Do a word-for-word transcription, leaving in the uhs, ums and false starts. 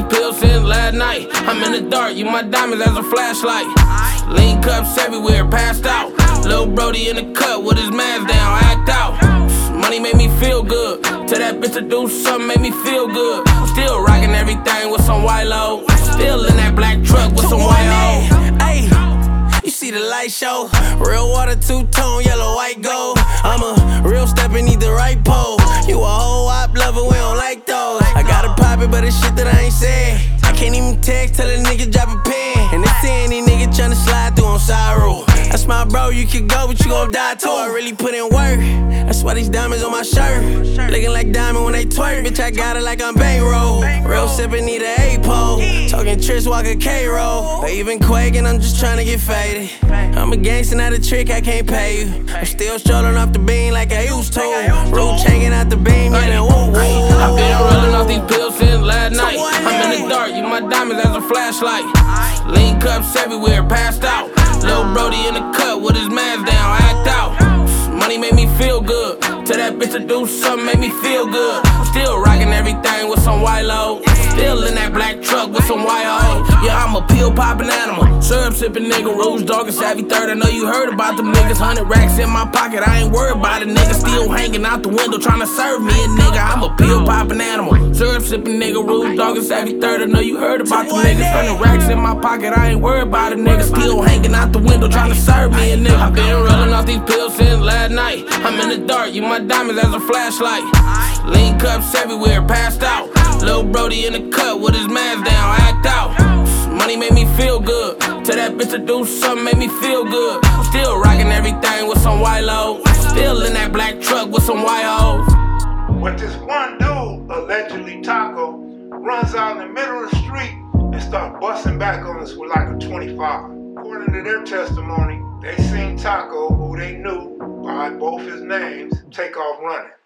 these pills since last night. I'm in the dark, you my diamonds as a flashlight. Lean cups everywhere, passed out. Lil' Brody in the cut with his mask down, act out. Money made me feel good. Tell that bitch to do something, made me feel good. Still rocking everything with some white low. Still in that black truck with some white O. Ayy, you see the light show. Real water, two-tone, yellow, white, gold. I'm a real step and need the right pole. You a whole wop lover, we don't like those. I gotta pop it, but it's shit that I ain't said. I can't even text, tell a nigga drop a pen. And they see any nigga tryna slide through on sorrow. That's my bro, you can go, but you gon' die too. I really put in work, that's why these diamonds on my shirt. Looking like diamond when they twerk, bitch, I got it like I'm bankroll. Real sippin', need a A-pole. Talking Trish Walker K-roll. Or even quaking, I'm just tryna get faded. I'm a gangster, not a trick, I can't pay you. I'm still strolling off the beam like I used to. Roach hanging out the beam, yeah, then woo woo. I've been rolling off these pills since last night. I'm in the dark, you my diamonds as a flashlight. Lean cups everywhere, passed out. Lil' Brody in the cut with his mask down, act out. Money made me feel good. Tell that bitch to do something, made me feel good. Still rocking everything with some white low. Still in that black truck with some white O. Yeah, I'm a pill popping animal. Syrup sipping nigga, Rouge dog and Savvy Third. I know you heard about them niggas. Hundred racks in my pocket, I ain't worried about a nigga. Still hanging out the window trying to serve me a nigga. I'm a pill popping animal. Syrup sipping nigga, Rouge dog and Savvy Third. I know you heard about them niggas. Hundred racks in my pocket, I ain't worried about a nigga. Still hanging out the window trying to serve me a nigga. I been rolling off these pills since last night. I'm in the dark, you my diamonds as a flashlight. Lean cups everywhere, passed out. Lil' Brody in the cut with his mask down, act out. Money made me feel good. Tell that bitch to do something, made me feel good. Still rocking everything with some white low. Still in that black truck with some white O's. But this one dude, allegedly Taco, runs out in the middle of the street and starts busting back on us with like a twenty-five. According to their testimony, they seen Taco, who they knew by both his names, take off running.